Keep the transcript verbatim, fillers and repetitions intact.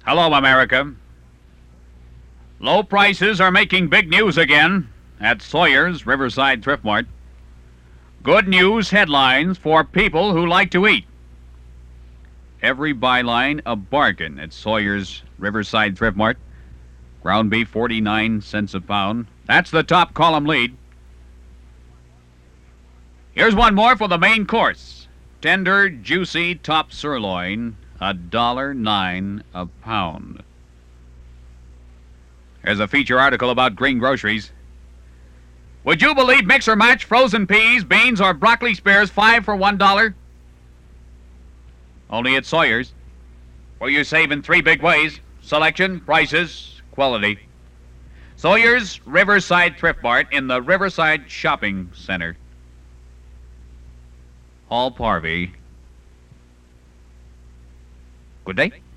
Hello, America. Low prices are making big news again at Sawyer's Riverside Thrift Mart. Good news headlines for people who like to eat. Every byline a bargain at Sawyer's Riverside Thrift Mart. Ground beef, forty-nine cents a pound. That's the top column lead. Here's one more for the main course. Tender, juicy top sirloin, a dollar nine a pound. Here's a feature article about green groceries. Would you believe mix or match frozen peas, beans, or broccoli spears five for one dollar? Only at Sawyer's, where you save in three big ways: selection, prices, quality. Sawyer's Riverside Thrift Mart in the Riverside Shopping Center. Hall Parvey. Good day.